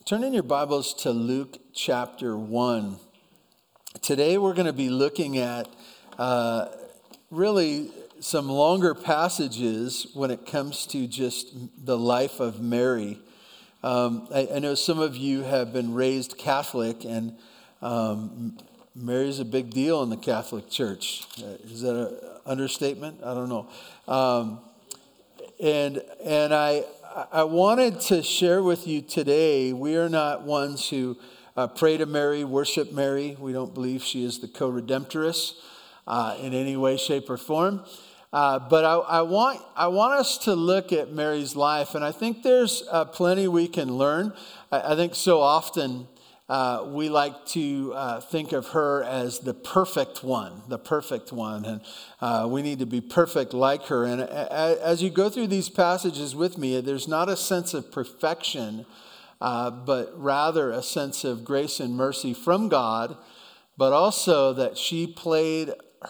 Turn in your Bibles to Luke chapter 1. Today we're going to be looking at really some longer passages when it comes to just the life of Mary. I know some of you have been raised Catholic, and Mary's a big deal in the Catholic Church. Is that an understatement? I don't know. And I wanted to share with you today, we are not ones who pray to Mary, worship Mary. We don't believe she is the co-redemptress in any way, shape, or form. But I want us to look at Mary's life, and I think there's plenty we can learn. I think so often we like to think of her as the perfect one, and we need to be perfect like her. And as you go through these passages with me, there's not a sense of perfection, but rather a sense of grace and mercy from God, but also that she played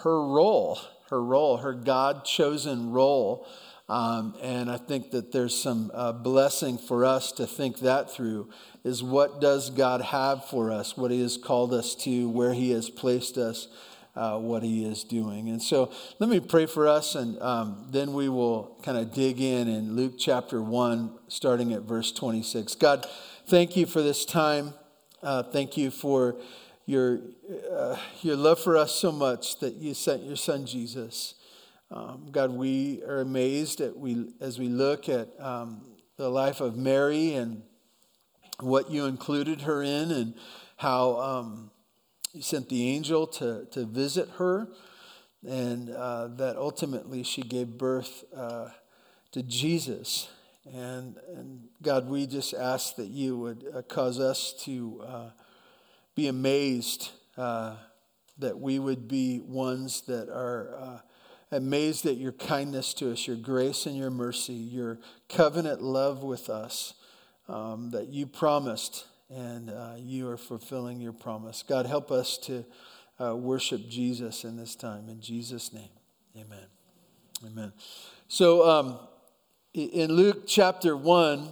her God-chosen role. And I think that there's some blessing for us to think that through, is what does God have for us, what he has called us to, where he has placed us, what he is doing. And so let me pray for us, and then we will kind of dig in Luke chapter 1, starting at verse 26. God, thank you for this time. Thank you for your love for us so much that you sent your son Jesus. God, we are amazed as we look at the life of Mary and what you included her in, and how you sent the angel to visit her, and that ultimately she gave birth to Jesus. And God, we just ask that you would cause us to be amazed, that we would be ones that are amazed at your kindness to us, your grace and your mercy, your covenant love with us, that you promised, and you are fulfilling your promise. God, help us to worship Jesus in this time. In Jesus' name, amen. Amen. So in Luke chapter 1,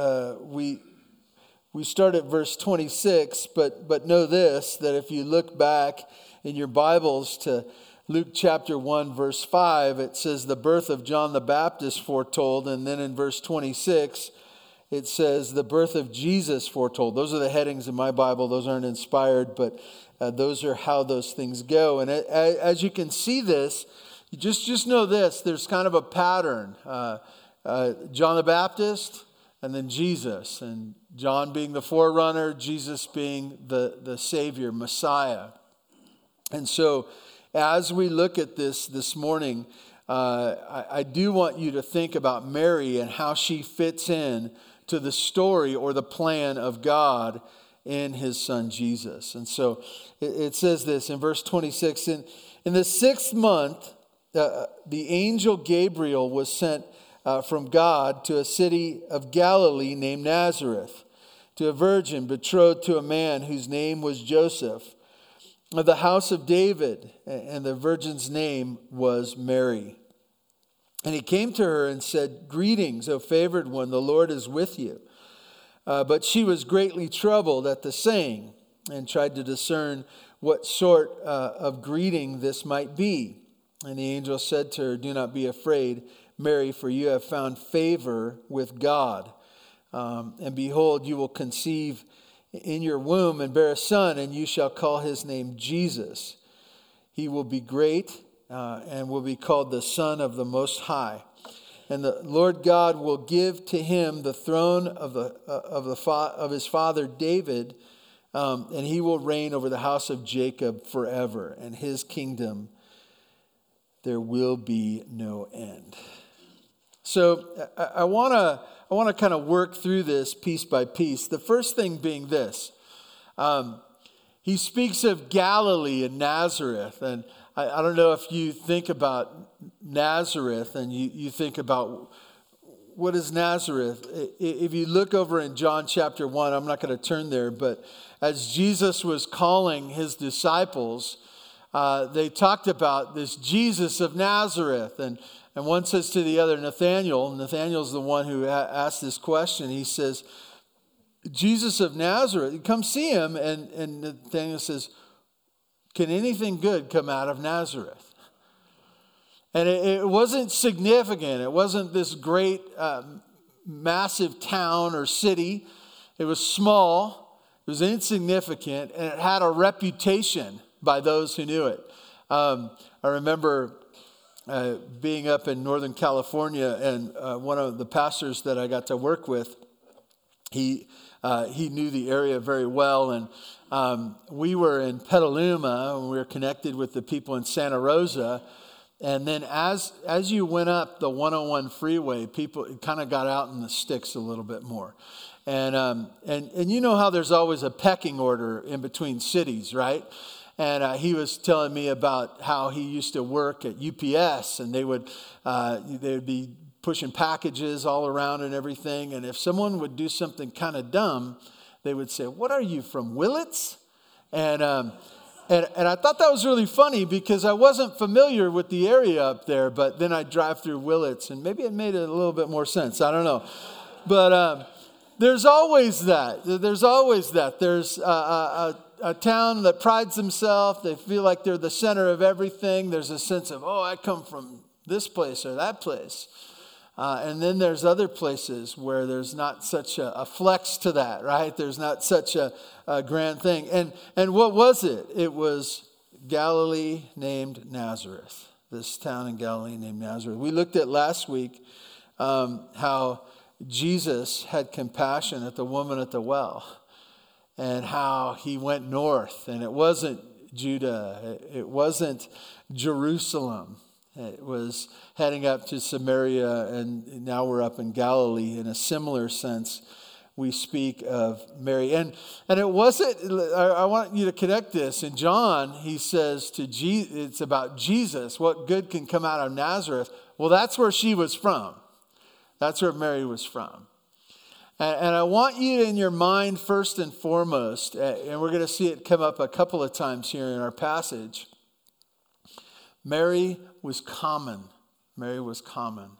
we start at verse 26, but know this, that if you look back in your Bibles to Luke chapter 1, verse 5, it says the birth of John the Baptist foretold. And then in verse 26, it says the birth of Jesus foretold. Those are the headings in my Bible. Those aren't inspired, but those are how those things go. And as you can see this, you just know this. There's kind of a pattern. John the Baptist, and then Jesus. And John being the forerunner, Jesus being the Savior, Messiah. And so as we look at this morning, I do want you to think about Mary and how she fits in to the story or the plan of God in his son Jesus. And so it says this in verse 26, in the 6th month, the angel Gabriel was sent from God to a city of Galilee named Nazareth, to a virgin betrothed to a man whose name was Joseph, of the house of David, and the virgin's name was Mary. And he came to her and said, "Greetings, O favored one, the Lord is with you." But she was greatly troubled at the saying, and tried to discern what sort of greeting this might be. And the angel said to her, "Do not be afraid, Mary, for you have found favor with God. And behold, you will conceive in your womb and bear a son, and you shall call his name Jesus. He will be great and will be called the Son of the Most High. And the Lord God will give to him the throne of his father David, and he will reign over the house of Jacob forever. And his kingdom there will be no end." So I want to kind of work through this piece by piece. The first thing being this. He speaks of Galilee and Nazareth. And I don't know if you think about Nazareth and you think about what is Nazareth. If you look over in John chapter 1, I'm not going to turn there, but as Jesus was calling his disciples, they talked about this Jesus of Nazareth. And one says to the other, Nathanael's the one who asked this question. He says, Jesus of Nazareth, come see him. And Nathanael says, can anything good come out of Nazareth? And it wasn't significant. It wasn't this great, massive town or city. It was small. It was insignificant. And it had a reputation by those who knew it. I remember being up in Northern California, and one of the pastors that I got to work with, he knew the area very well. And we were in Petaluma, and we were connected with the people in Santa Rosa. And then as you went up the 101 freeway, people kind of got out in the sticks a little bit more. And you know how there's always a pecking order in between cities, right? And he was telling me about how he used to work at UPS, and they would be pushing packages all around and everything. And if someone would do something kind of dumb, they would say, "What are you, from Willits?" And I thought that was really funny because I wasn't familiar with the area up there, but then I drive through Willits, and maybe it made a little bit more sense. I don't know. But there's always that. There's always that. There's a town that prides themselves. They feel like they're the center of everything. There's a sense of, I come from this place or that place. And then there's other places where there's not such a flex to that, right? There's not such a grand thing. And what was it? It was Galilee named Nazareth. This town in Galilee named Nazareth. We looked at last week how Jesus had compassion at the woman at the well, and how he went north. And it wasn't Judah. It wasn't Jerusalem. It was heading up to Samaria, and now we're up in Galilee. In a similar sense, we speak of Mary. And it wasn't, I want you to connect this. In John, he says it's about Jesus, what good can come out of Nazareth. Well, that's where she was from. That's where Mary was from. And I want you in your mind, first and foremost, and we're going to see it come up a couple of times here in our passage. Mary was common. Mary was common.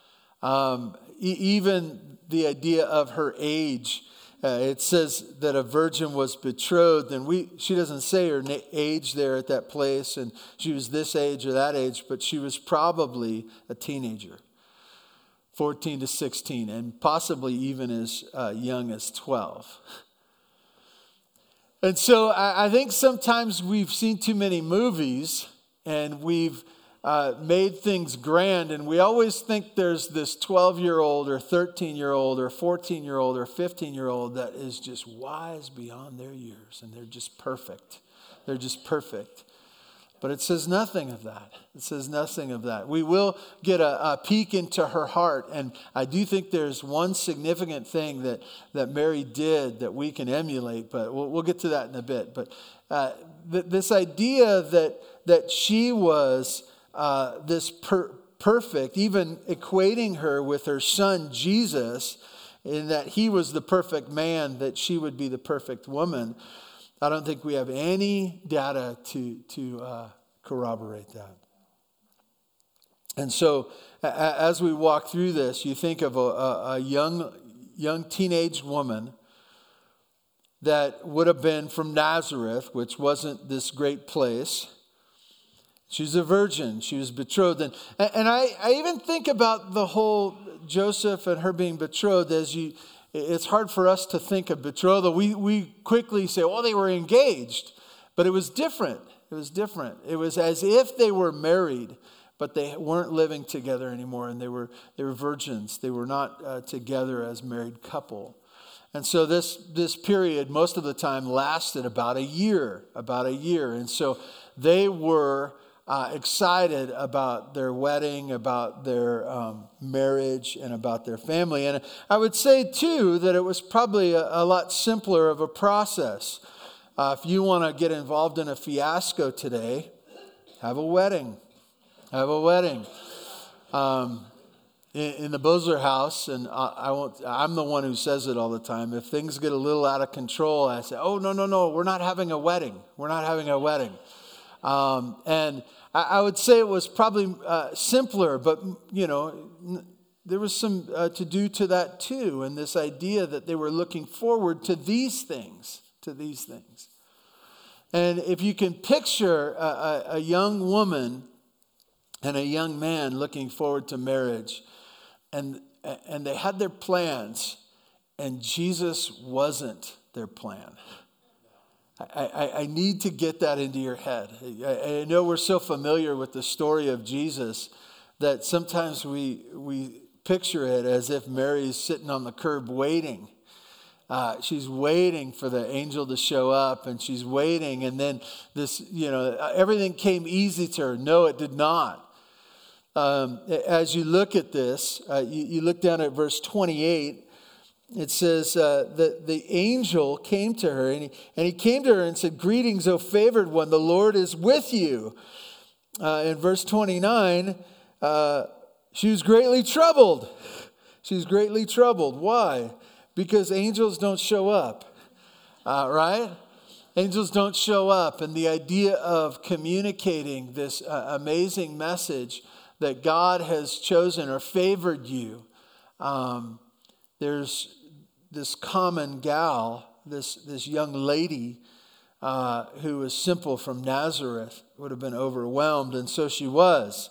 Even the idea of her age. It says that a virgin was betrothed, and she doesn't say her age there at that place, and she was this age or that age, but she was probably a teenager. 14 to 16, and possibly even as young as 12. And so I think sometimes we've seen too many movies, and we've made things grand, and we always think there's this 12-year-old or 13-year-old or 14-year-old or 15-year-old that is just wise beyond their years, and they're just perfect. They're just perfect. But it says nothing of that. It says nothing of that. We will get a peek into her heart. And I do think there's one significant thing that Mary did that we can emulate. But we'll get to that in a bit. But this idea that she was this perfect, even equating her with her son Jesus, in that he was the perfect man, that she would be the perfect woman. I don't think we have any data to corroborate that. And so as we walk through this, you think of a young teenage woman that would have been from Nazareth, which wasn't this great place. She's a virgin. She was betrothed. And I even think about the whole Joseph and her being betrothed it's hard for us to think of betrothal. We quickly say, they were engaged. But it was different. It was different. It was as if they were married, but they weren't living together anymore, and they were virgins. They were not together as married couple. And so this period, most of the time, lasted about a year. And so they were excited about their wedding, about their marriage, and about their family. And I would say, too, that it was probably a lot simpler of a process. If you want to get involved in a fiasco today, have a wedding. Have a wedding. In the Bosler house, and I'm the one who says it all the time. If things get a little out of control, I say, no, we're not having a wedding. We're not having a wedding. And I would say it was probably simpler, but, there was some to do to that too, and this idea that they were looking forward to these things, And if you can picture a young woman and a young man looking forward to marriage, and they had their plans, and Jesus wasn't their plan. I need to get that into your head. I know we're so familiar with the story of Jesus that sometimes we picture it as if Mary's sitting on the curb waiting. She's waiting for the angel to show up, and she's waiting, and then everything came easy to her. No, it did not. As you look at this, you look down at verse 28, it says that the angel came to her, and he came to her and said, "Greetings, O favored one, the Lord is with you." In verse 29, she was greatly troubled. She was greatly troubled. Why? Because angels don't show up, right? Angels don't show up. And the idea of communicating this amazing message that God has chosen or favored you. There's this common gal, this young lady who was simple from Nazareth, would have been overwhelmed, and so she was.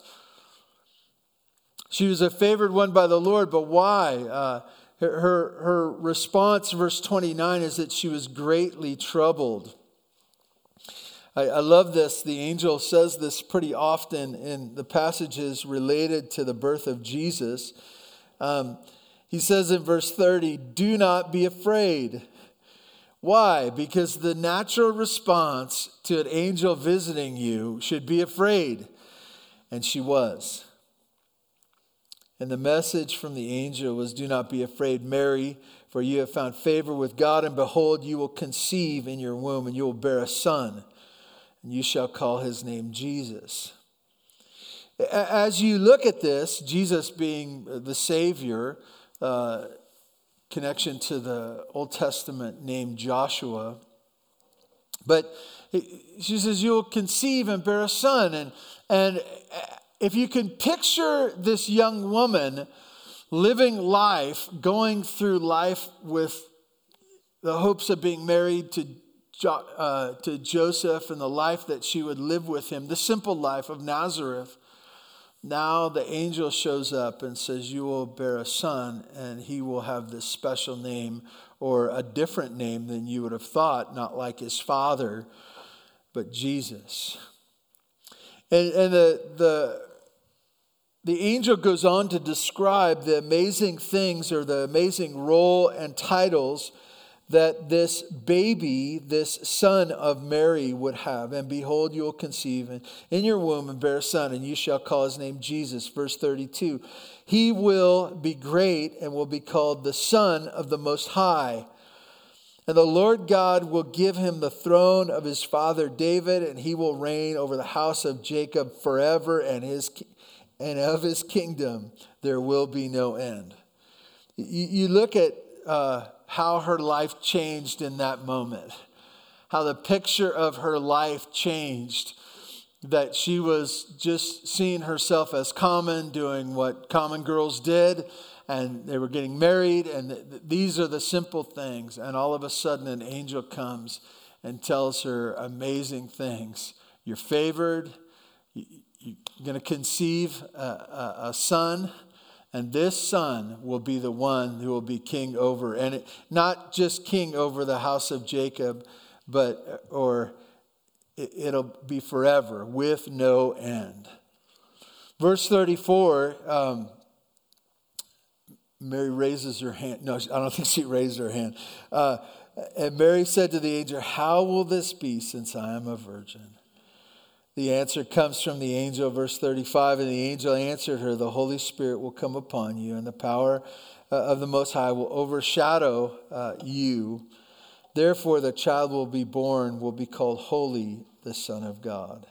She was a favored one by the Lord, but why? Her response, verse 29, is that she was greatly troubled. I love this. The angel says this pretty often in the passages related to the birth of Jesus. He says in verse 30, "Do not be afraid." Why? Because the natural response to an angel visiting you should be afraid. And she was. And the message from the angel was, "Do not be afraid, Mary, for you have found favor with God, and behold, you will conceive in your womb, and you will bear a son, and you shall call his name Jesus." As you look at this, Jesus being the Savior, connection to the Old Testament name Joshua, but she says, "You will conceive and bear a son," and if you can picture this young woman living life, going through life with the hopes of being married to Joseph and the life that she would live with him, the simple life of Nazareth. Now the angel shows up and says, "You will bear a son, and he will have this special name," or a different name than you would have thought, not like his father, but Jesus. And the angel goes on to describe the amazing things or the amazing role and titles that this baby, this son of Mary would have. "And behold, you will conceive in your womb and bear a son, and you shall call his name Jesus." Verse 32, "He will be great and will be called the Son of the Most High. And the Lord God will give him the throne of his father David, and he will reign over the house of Jacob forever, and of his kingdom there will be no end." You look at how her life changed in that moment, how the picture of her life changed, that she was just seeing herself as common, doing what common girls did, and they were getting married, and these are the simple things. And all of a sudden an angel comes and tells her amazing things. You're favored, you're going to conceive a son, and this son will be the one who will be king over, and not just king over the house of Jacob, but it'll be forever with no end. Verse 34, Mary raises her hand. No, I don't think she raised her hand. And Mary said to the angel, "How will this be since I am a virgin?" The answer comes from the angel, verse 35, "And the angel answered her, the Holy Spirit will come upon you, and the power of the Most High will overshadow you. Therefore, the child will be born, will be called Holy, the Son of God."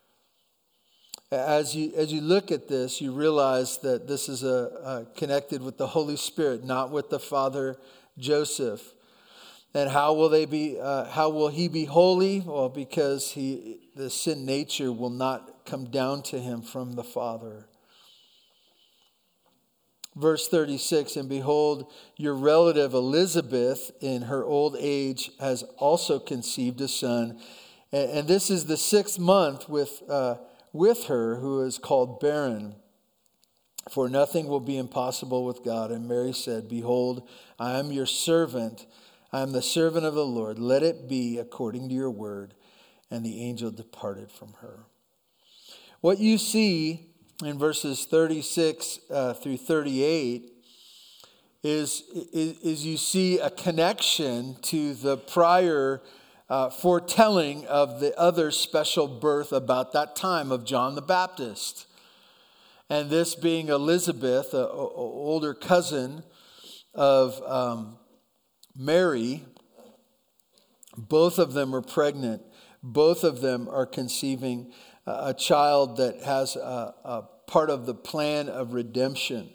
As you look at this, you realize that this is connected with the Holy Spirit, not with the father Joseph. And how will he be holy? Well, because the sin nature will not come down to him from the Father. verse 36, and behold, your relative Elizabeth in her old age has also conceived a son. And this is the 6th month with her, who is called barren. For nothing will be impossible with God. And Mary said, behold, I am your servant. I am the servant of the Lord. Let it be according to your word. And the angel departed from her. What you see in verses 36 through 38 is you see a connection to the prior foretelling of the other special birth about that time of John the Baptist. And this being Elizabeth, an older cousin of Mary, both of them are pregnant. Both of them are conceiving a child that has a part of the plan of redemption.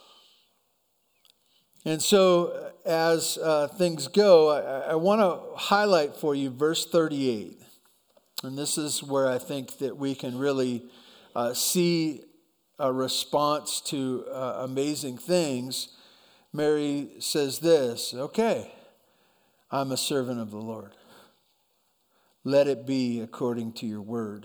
And so as things go, I want to highlight for you verse 38. And this is where I think that we can really see a response to amazing things. Mary says this, okay, I'm a servant of the Lord. Let it be according to your word.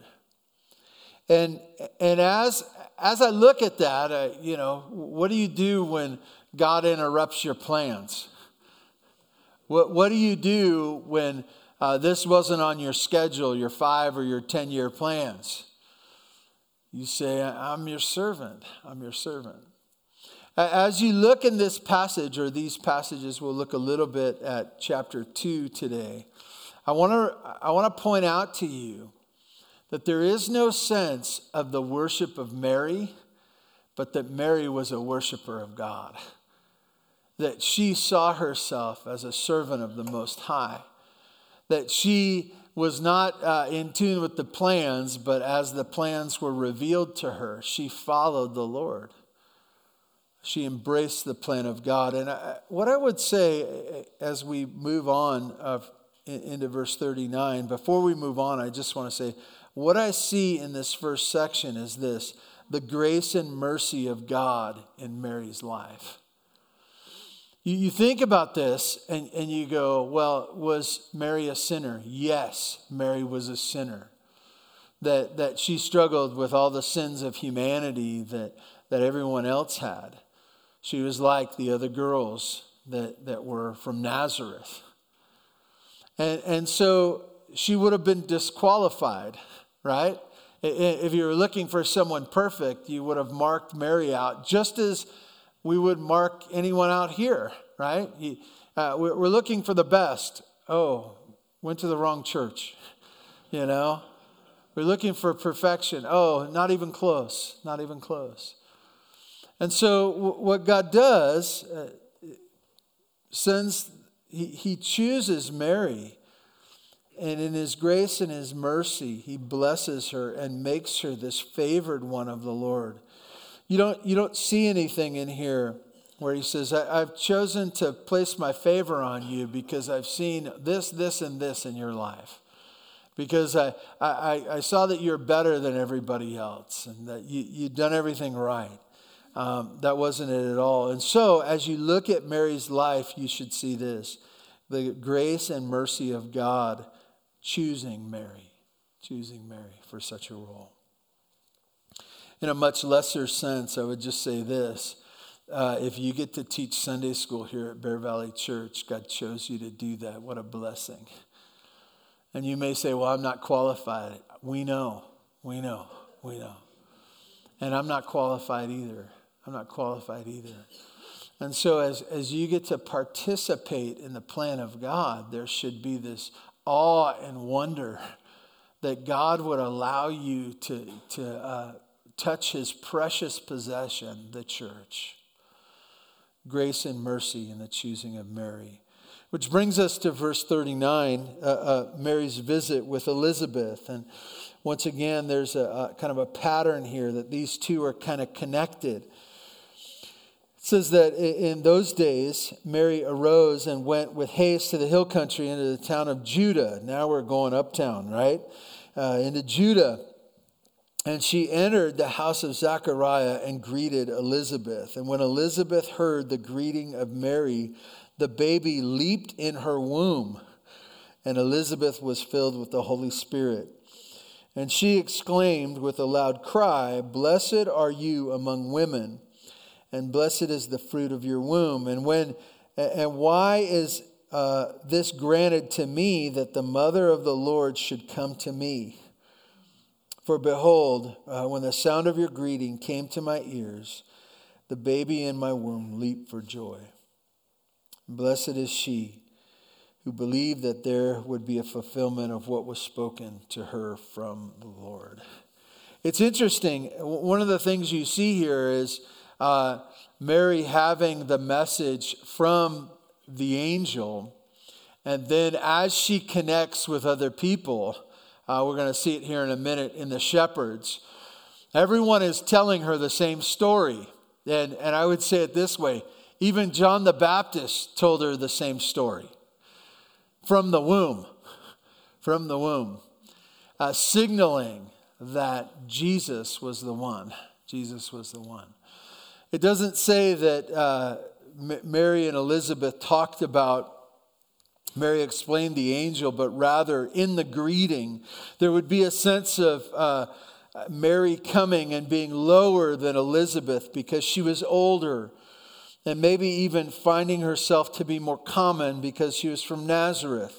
And as I look at that, what do you do when God interrupts your plans? What do you do when this wasn't on your schedule, your 5 or your 10-year plans? You say, I'm your servant. I'm your servant. As you look in this passage, or these passages, we'll look a little bit at chapter 2 today. I want to point out to you that there is no sense of the worship of Mary, but that Mary was a worshiper of God. That she saw herself as a servant of the Most High. That she was not in tune with the plans, but as the plans were revealed to her, she followed the Lord. She embraced the plan of God. And what I would say as we move on into verse 39, before we move on, I just want to say, what I see in this first section is this: the grace and mercy of God in Mary's life. You think about this and you go, well, was Mary a sinner? Yes, Mary was a sinner. That she struggled with all the sins of humanity that everyone else had. She was like the other girls that were from Nazareth. And so she would have been disqualified, right? If you were looking for someone perfect, you would have marked Mary out, just as we would mark anyone out here, right? We're looking for the best. Oh, went to the wrong church, We're looking for perfection. Oh, not even close, not even close. And so what God does, he chooses Mary, and in his grace and his mercy, he blesses her and makes her this favored one of the Lord. You don't see anything in here where he says, I've chosen to place my favor on you because I've seen this, and this in your life. Because I saw that you're better than everybody else and that you've done everything right. That wasn't it at all. And so as you look at Mary's life, you should see this: the grace and mercy of God choosing Mary for such a role. In a much lesser sense, I would just say this. If you get to teach Sunday school here at Bear Valley Church, God chose you to do that. What a blessing. And you may say, well, I'm not qualified. We know. And I'm not qualified either. And so as you get to participate in the plan of God, there should be this awe and wonder that God would allow you to touch his precious possession, the church. Grace and mercy in the choosing of Mary. Which brings us to verse 39, Mary's visit with Elizabeth. And once again, there's a kind of a pattern here that these two are kind of connected. It says that in those days, Mary arose and went with haste to the hill country into the town of Judah. Now we're going uptown, right? Into Judah. And she entered the house of Zechariah and greeted Elizabeth. And when Elizabeth heard the greeting of Mary, the baby leaped in her womb, and Elizabeth was filled with the Holy Spirit. And she exclaimed with a loud cry, "Blessed are you among women, and blessed is the fruit of your womb. And why is this granted to me, that the mother of the Lord should come to me? For behold, when the sound of your greeting came to my ears, the baby in my womb leaped for joy. Blessed is she who believed that there would be a fulfillment of what was spoken to her from the Lord." It's interesting. One of the things you see here is Mary having the message from the angel. And then as she connects with other people, we're going to see it here in a minute in the shepherds, everyone is telling her the same story. And I would say it this way. Even John the Baptist told her the same story. From the womb. From the womb. Signaling that Jesus was the one. Jesus was the one. It doesn't say that Mary and Elizabeth talked about, Mary explained the angel, but rather in the greeting, there would be a sense of Mary coming and being lower than Elizabeth because she was older, and maybe even finding herself to be more common because she was from Nazareth.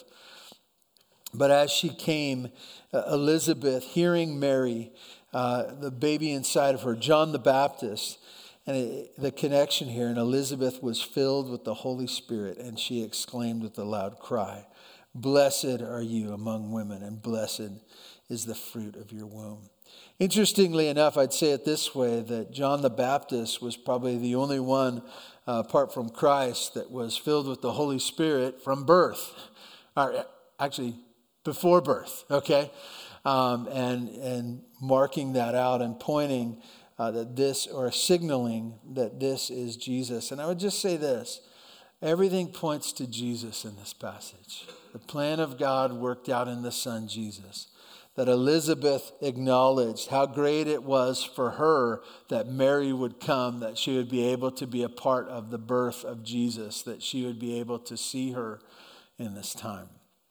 But as she came, Elizabeth, hearing Mary, the baby inside of her, John the Baptist, and the connection here, and Elizabeth was filled with the Holy Spirit, and she exclaimed with a loud cry, "Blessed are you among women, and blessed is the fruit of your womb." Interestingly enough, I'd say it this way, that John the Baptist was probably the only one, apart from Christ, that was filled with the Holy Spirit from birth. Or actually, before birth, okay? And marking that out and pointing that this, or signaling that this is Jesus. And I would just say this, everything points to Jesus in this passage. The plan of God worked out in the Son, Jesus. That Elizabeth acknowledged how great it was for her that Mary would come, that she would be able to be a part of the birth of Jesus, that she would be able to see her in this time.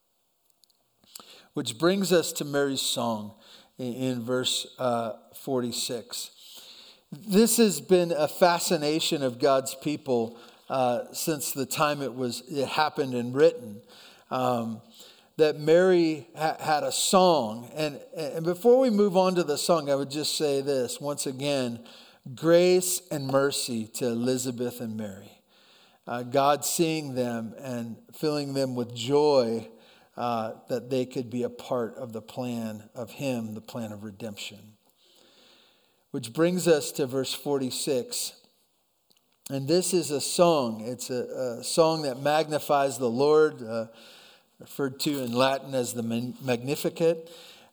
Which brings us to Mary's song in verse 46. This has been a fascination of God's people since the time it happened and written. That Mary had a song. And before we move on to the song, I would just say this once again: grace and mercy to Elizabeth and Mary. God seeing them and filling them with joy that they could be a part of the plan of Him, the plan of redemption. Which brings us to verse 46. And this is a song. It's a song that magnifies the Lord, referred to in Latin as the Magnificat.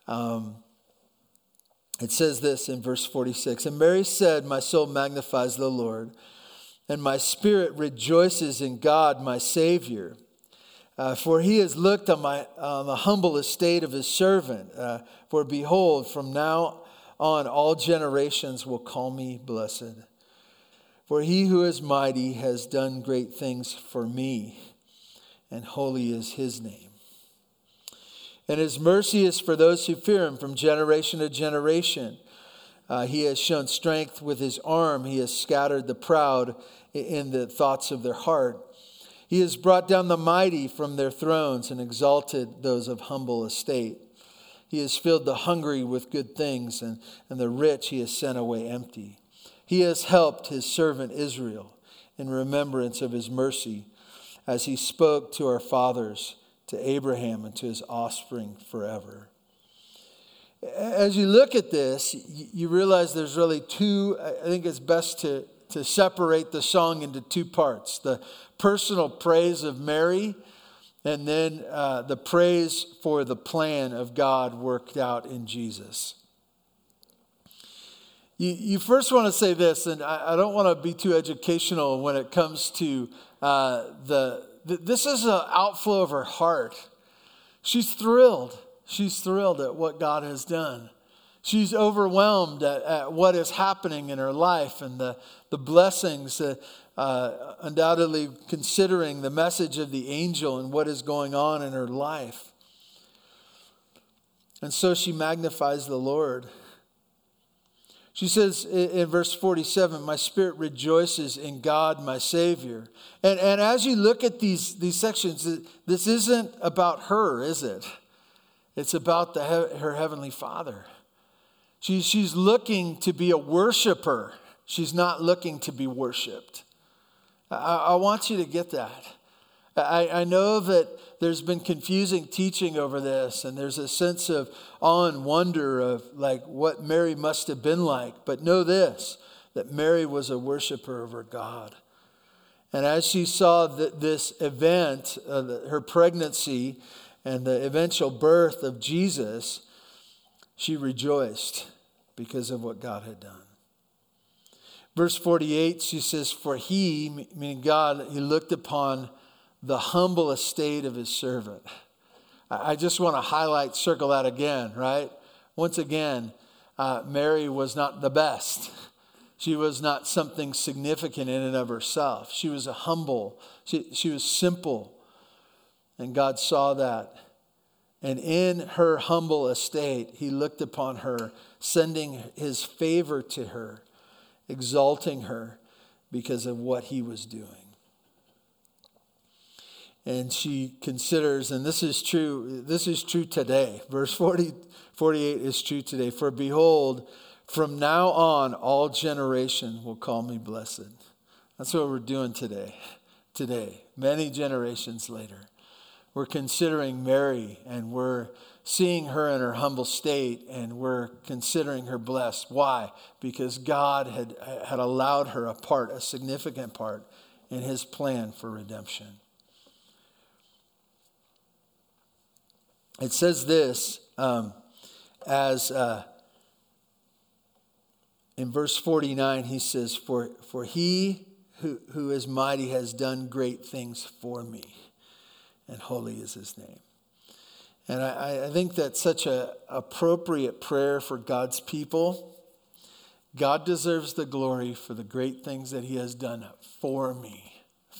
It says this in verse 46. And Mary said, "My soul magnifies the Lord, and my spirit rejoices in God my Savior. For He has looked on the humble estate of His servant. For behold, from now on all generations will call me blessed. For He who is mighty has done great things for me, and holy is His name. And His mercy is for those who fear Him from generation to generation. He has shown strength with His arm. He has scattered the proud in the thoughts of their heart. He has brought down the mighty from their thrones and exalted those of humble estate. He has filled the hungry with good things, and the rich He has sent away empty. He has helped His servant Israel in remembrance of His mercy, as He spoke to our fathers, to Abraham, and to his offspring forever." As you look at this, you realize there's really two. I think it's best to separate the song into two parts: the personal praise of Mary, and then the praise for the plan of God worked out in Jesus. You first want to say this, and I don't want to be too educational when it comes to this is an outflow of her heart. She's thrilled. She's thrilled at what God has done. She's overwhelmed at what is happening in her life and the blessings, undoubtedly considering the message of the angel and what is going on in her life. And so she magnifies the Lord. She says in verse 47, my spirit rejoices in God, my Savior. And as you look at these sections, this isn't about her, is it? It's about her Heavenly Father. She's looking to be a worshiper. She's not looking to be worshiped. I want you to get that. I know that there's been confusing teaching over this, and there's a sense of awe and wonder of like what Mary must have been like. But know this, that Mary was a worshiper of her God. And as she saw this event, her pregnancy and the eventual birth of Jesus, she rejoiced because of what God had done. Verse 48, she says, for he, meaning God, he looked upon the humble estate of his servant. I just want to circle that again, right? Once again, Mary was not the best. She was not something significant in and of herself. She was she was simple. And God saw that. And in her humble estate, he looked upon her, sending his favor to her, exalting her because of what he was doing. And she considers, and this is true today. Verse 48 is true today. For behold, from now on, all generation will call me blessed. That's what we're doing today. Many generations later. We're considering Mary, and we're seeing her in her humble state, and we're considering her blessed. Why? Because God had allowed her a significant part in his plan for redemption. It says this in verse 49, he says, For he who is mighty has done great things for me, and holy is his name. And I think that's such an appropriate prayer for God's people. God deserves the glory for the great things that he has done for me.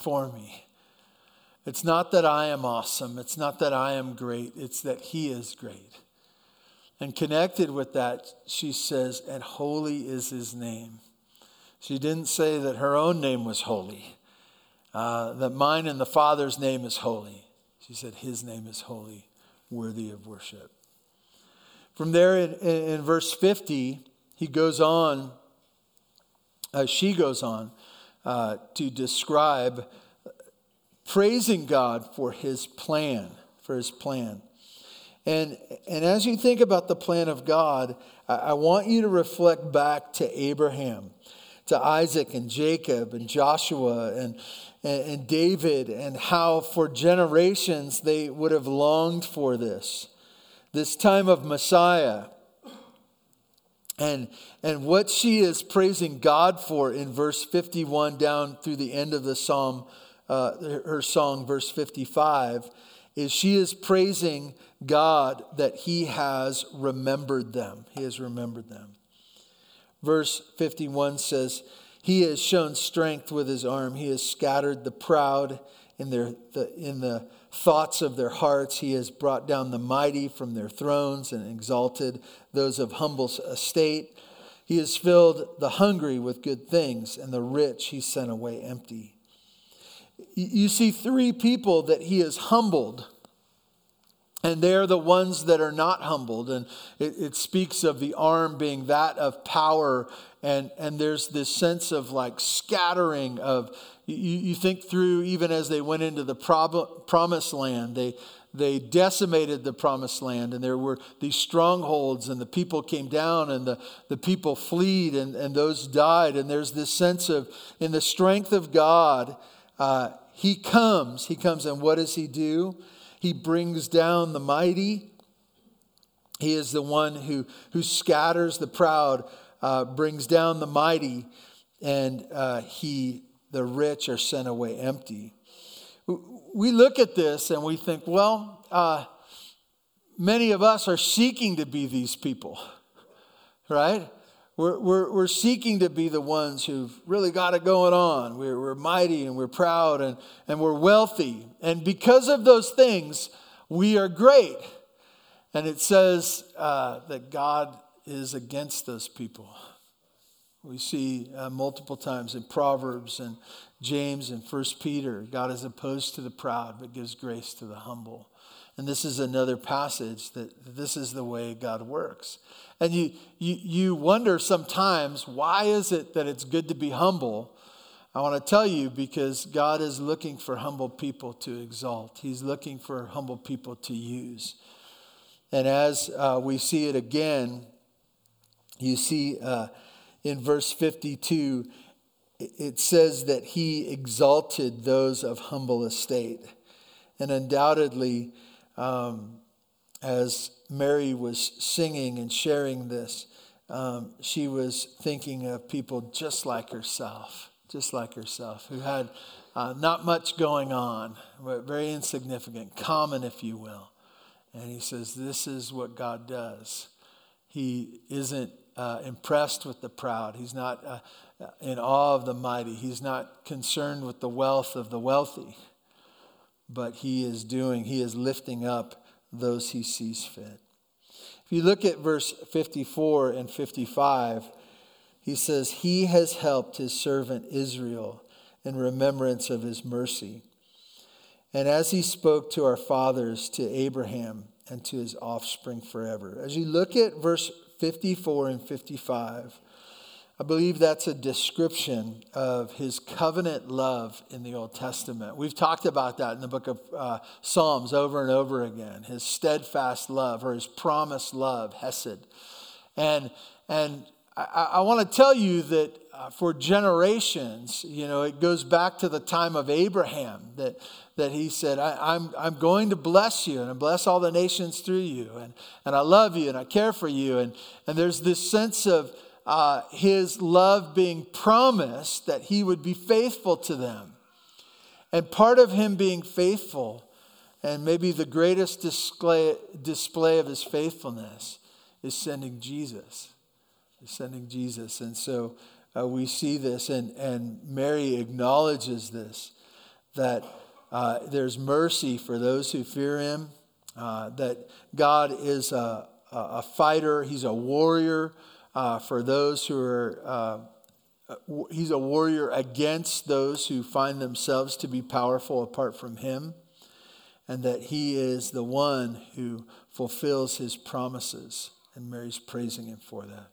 It's not that I am awesome. It's not that I am great. It's that he is great. And connected with that, she says, and holy is his name. She didn't say that her own name was holy, that mine and the Father's name is holy. She said his name is holy, worthy of worship. From there in verse 50, she goes on to describe praising God for his plan. And as you think about the plan of God, I want you to reflect back to Abraham, to Isaac and Jacob and Joshua and David, and how for generations they would have longed for this time of Messiah. And what she is praising God for in verse 51 down through the end of the psalm, her song, verse 55, is she is praising God that he has remembered them. He has remembered them. Verse 51 says, he has shown strength with his arm. He has scattered the proud in the thoughts of their hearts. He has brought down the mighty from their thrones and exalted those of humble estate. He has filled the hungry with good things, and the rich he sent away empty. You see three people that he has humbled, and they're the ones that are not humbled. And it speaks of the arm being that of power. And there's this sense of like scattering of, you think through even as they went into the promised land, they decimated the promised land, and there were these strongholds, and the people came down, and the people fled, and those died. And there's this sense of, in the strength of God, he comes, and what does he do? He brings down the mighty. He is the one who scatters the proud, brings down the mighty, and the rich are sent away empty. We look at this and we think, well, many of us are seeking to be these people. right? We're seeking to be the ones who've really got it going on. We're mighty and we're proud and we're wealthy. And because of those things, we are great. And it says that God is against those people. We see multiple times in Proverbs and James and 1 Peter, God is opposed to the proud but gives grace to the humble. And this is another passage that this is the way God works. And you wonder sometimes, why is it that it's good to be humble? I want to tell you, because God is looking for humble people to exalt. He's looking for humble people to use. And as we see it again, you see in verse 52, it says that he exalted those of humble estate. And undoubtedly, as Mary was singing and sharing this, she was thinking of people just like herself, who had not much going on, but very insignificant, common, if you will. And he says, this is what God does. He isn't impressed with the proud. He's not in awe of the mighty. He's not concerned with the wealth of the wealthy. But he is lifting up those he sees fit. If you look at verse 54 and 55, he says, he has helped his servant Israel in remembrance of his mercy. And as he spoke to our fathers, to Abraham, and to his offspring forever. As you look at verse 54 and 55, I believe that's a description of his covenant love in the Old Testament. We've talked about that in the book of Psalms over and over again. His steadfast love, or his promised love, Hesed. And I want to tell you that for generations, it goes back to the time of Abraham that he said, I'm going to bless you and I bless all the nations through you. And I love you and I care for you. And there's this sense of his love being promised that he would be faithful to them. And part of him being faithful, and maybe the greatest display of his faithfulness, is sending Jesus. And so we see this, and Mary acknowledges this, that there's mercy for those who fear him, that God is a fighter, he's a warrior for those who are, he's a warrior against those who find themselves to be powerful apart from him, and that he is the one who fulfills his promises. And Mary's praising him for that.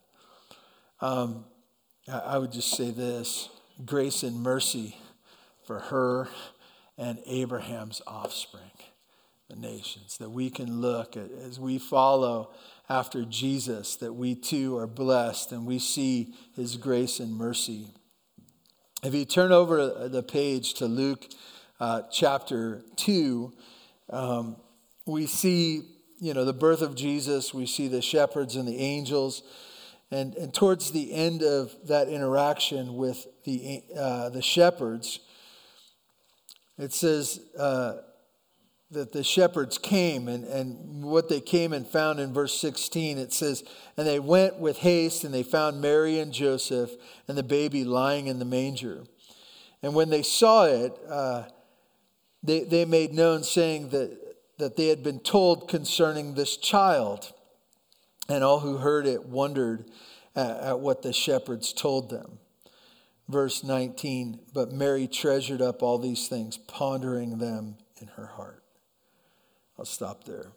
I would just say this: grace and mercy for her and Abraham's offspring, the nations, that we can look at as we follow after Jesus, that we too are blessed and we see his grace and mercy. If you turn over the page to Luke chapter 2, we see, the birth of Jesus. We see the shepherds and the angels. And towards the end of that interaction with the shepherds, it says that the shepherds came, and what they came and found in verse 16, it says, and they went with haste, and they found Mary and Joseph and the baby lying in the manger. And when they saw it, they made known, saying that they had been told concerning this child. And all who heard it wondered at what the shepherds told them. Verse 19, but Mary treasured up all these things, pondering them in her heart. I'll stop there.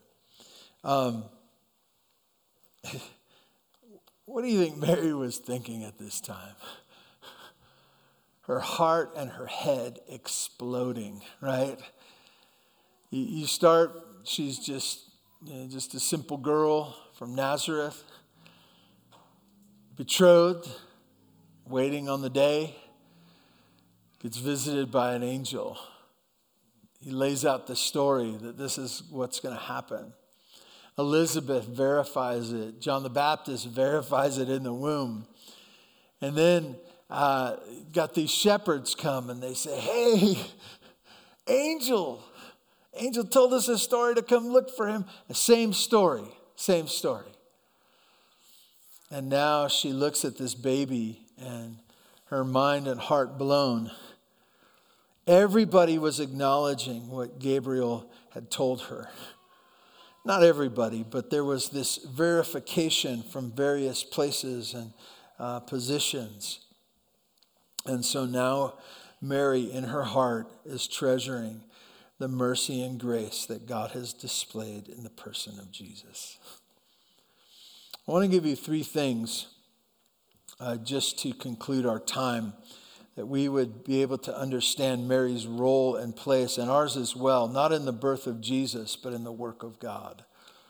What do you think Mary was thinking at this time? Her heart and her head exploding, right? You start, she's just a simple girl from Nazareth, betrothed, waiting on the day, gets visited by an angel. He lays out the story that this is what's going to happen. Elizabeth verifies it. John the Baptist verifies it in the womb. And then got these shepherds come and they say, hey, angel told us a story to come look for him. Same story. And now she looks at this baby and her mind and heart blown. Everybody was acknowledging what Gabriel had told her. Not everybody, but there was this verification from various places and positions. And so now Mary in her heart is treasuring the mercy and grace that God has displayed in the person of Jesus. I want to give you three things just to conclude our time, that we would be able to understand Mary's role and place, and ours as well, not in the birth of Jesus, but in the work of God.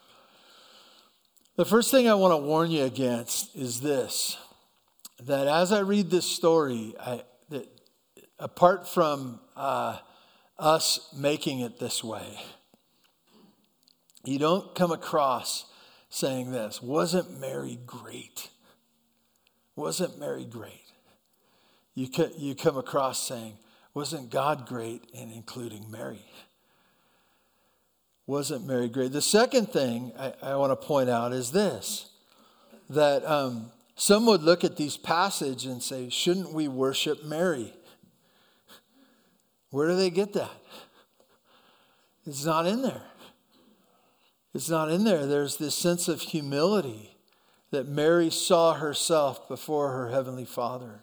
The first thing I want to warn you against is this, that as I read this story, that apart from us making it this way, you don't come across saying this, wasn't Mary great? Wasn't Mary great? You come across saying, wasn't God great in including Mary? Wasn't Mary great? The second thing I want to point out is this, that some would look at these passages and say, shouldn't we worship Mary? Where do they get that? It's not in there. It's not in there. There's this sense of humility that Mary saw herself before her Heavenly Father.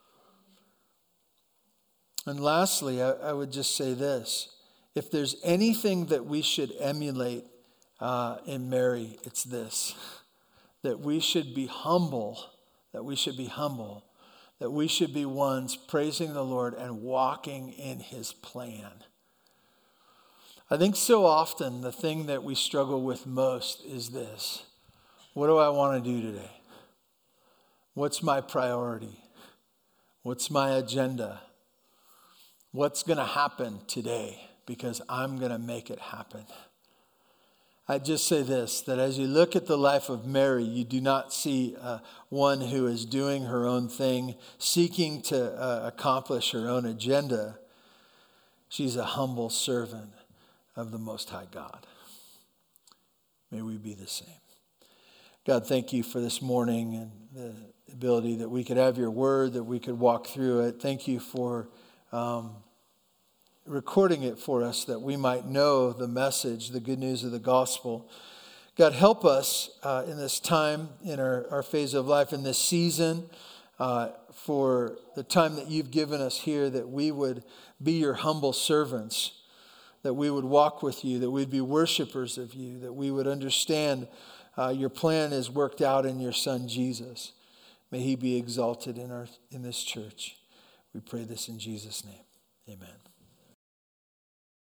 And lastly, I would just say this. If there's anything that we should emulate in Mary, it's this. That we should be humble. That we should be ones praising the Lord and walking in His plan. I think so often the thing that we struggle with most is this. What do I want to do today? What's my priority? What's my agenda? What's going to happen today? Because I'm going to make it happen. I just say this, that as you look at the life of Mary, you do not see one who is doing her own thing, seeking to accomplish her own agenda. She's a humble servant of the Most High God. May we be the same. God, thank you for this morning and the ability that we could have your word, that we could walk through it. Thank you for recording it for us that we might know the message, the good news of the gospel. God, help us in this time, in our phase of life, in this season, for the time that you've given us here, that we would be your humble servants, that we would walk with you, that we'd be worshipers of you, that we would understand your plan is worked out in your Son, Jesus. May he be exalted in this church. We pray this in Jesus' name. Amen.